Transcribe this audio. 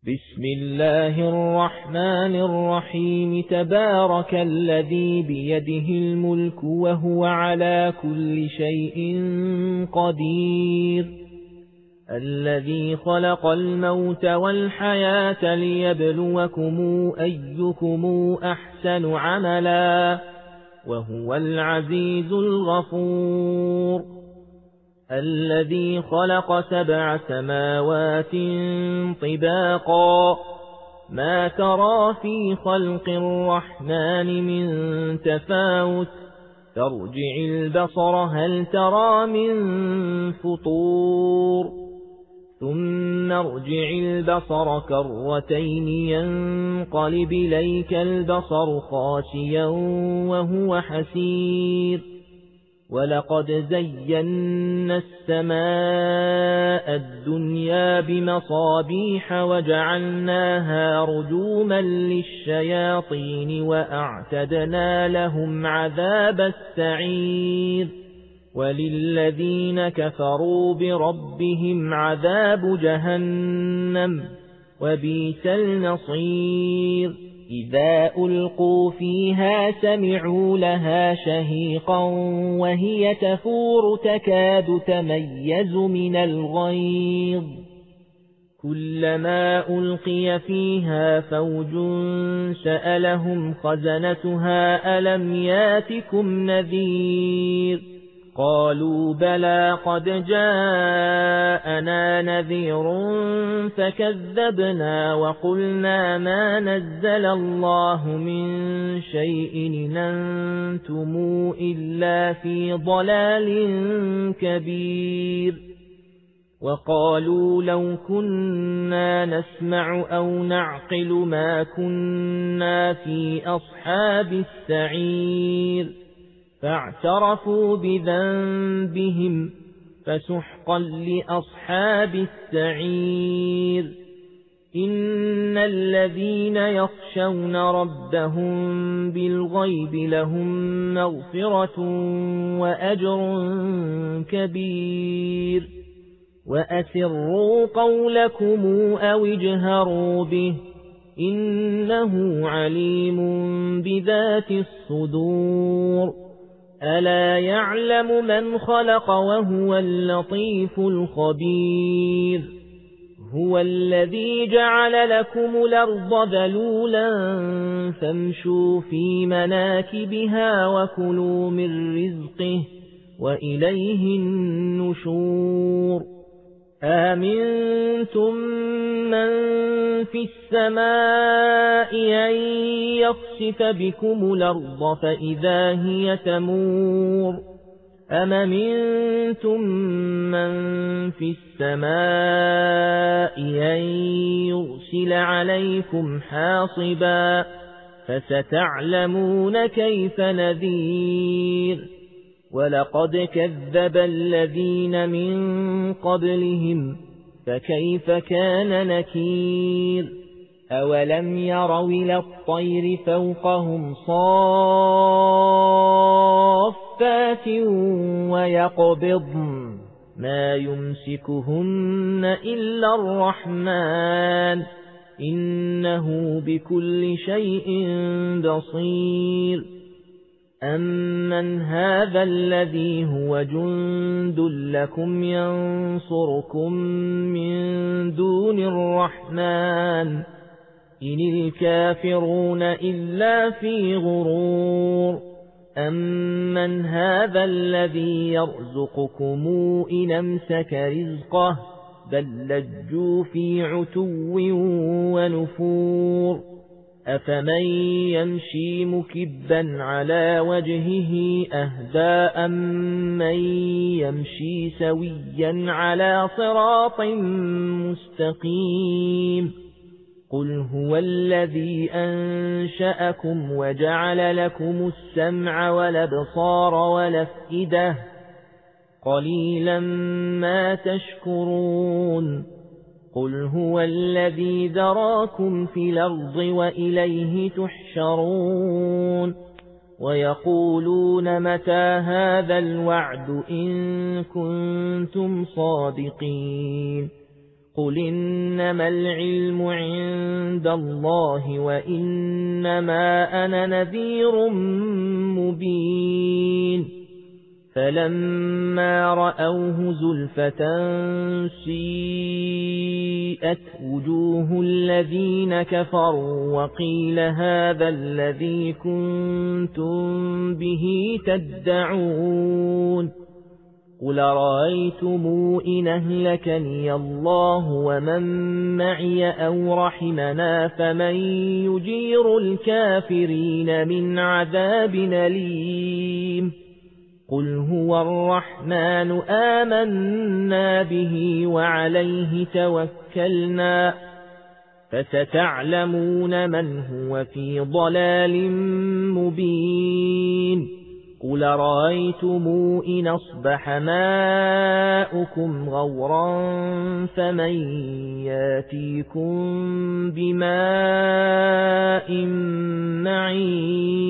بسم الله الرحمن الرحيم. تبارك الذي بيده الملك وهو على كل شيء قدير، الذي خلق الموت والحياة ليبلوكم أيكم أحسن عملا، وهو العزيز الغفور. الذي خلق 7 سماوات طباقا، ما ترى في خلق الرحمن من تفاوت، فارجع البصر هل ترى من فطور، ثم ارجع البصر كرتين ينقلب إليك البصر خاسئا وهو حسير. ولقد زينا السماء الدنيا بمصابيح وجعلناها رجوما للشياطين وأعتدنا لهم عذاب السعير. وللذين كفروا بربهم عذاب جهنم وبئس المصير. إذا ألقوا فيها سمعوا لها شهيقا وهي تفور تكاد تميز من الغيظ، كلما ألقي فيها فوج سألهم خزنتها ألم ياتكم نذير، قالوا بلى قد جاءنا نذير فكذبنا وقلنا ما نزل الله من شيء إن أنتم إلا في ضلال كبير. وقالوا لو كنا نسمع أو نعقل ما كنا في أصحاب السعير، فاعترفوا بذنبهم فسحقا لأصحاب السعير. إن الذين يخشون ربهم بالغيب لهم مغفرة وأجر كبير. وأسروا قولكم أو اجهروا به إنه عليم بذات الصدور. ألا يعلم من خلق وهو اللطيف الخبير. هو الذي جعل لكم الأرض ذلولا فامشوا في مناكبها وكلوا من رزقه وإليه النشور. آمنتم من في السماء أن يخسف بكم الأرض فإذا هي تمور، أم أمنتم من في السماء أن يرسل عليكم حاصبا، فستعلمون كيف نذير. ولقد كذب الذين من قبلهم فكيف كان نكير. أولم يروا إلى الطير فوقهم صافات ويقبضن ما يمسكهن إلا الرحمن إنه بكل شيء بصير. أمن هذا الذي هو جند لكم ينصركم من دون الرحمن إن الكافرون إلا في غرور. أمن هذا الذي يرزقكم إن أمسك رزقه بل لجوا في عتو ونفور. أفمن يمشي مكبا على وجهه أهدى أمن يمشي سويا على صراط مستقيم. قل هو الذي أنشأكم وجعل لكم السمع والأبصار والأفئدة قليلا ما تشكرون. قل هو الذي ذراكم في الأرض وإليه تحشرون. ويقولون متى هذا الوعد إن كنتم صادقين. قُلْ إِنَّمَا الْعِلْمُ عِندَ اللَّهِ وَإِنَّمَا أَنَا نَذِيرٌ مُبِينٌ فَلَمَّا رَأَوْهُ زُلْفَةً سِيئَتْ وُجُوهُ الَّذِينَ كَفَرُوا وَقِيلَ هَذَا الَّذِي كُنتُم بِهِ تَدَّعُونَ قُلْ أَرَأَيْتُمْ إِنْ أَهْلَكَنِيَ اللَّهُ وَمَن مَّعِيَ أَوْ رَحِمَنَا فَمَن يُجِيرُ الْكَافِرِينَ مِنْ عَذَابٍ أَلِيمٍ قُلْ هُوَ الرَّحْمَنُ آمَنَّا بِهِ وَعَلَيْهِ تَوَكَّلْنَا فَسَتَعْلَمُونَ مَنْ هُوَ فِي ضَلَالٍ مُبِينٍ قُلْ أَرَأَيْتُمْ إِنْ أَصْبَحَ مَاؤُكُمْ غَوْرًا فَمَن يَأْتِيكُم بِمَاءٍ مَّعِينٍ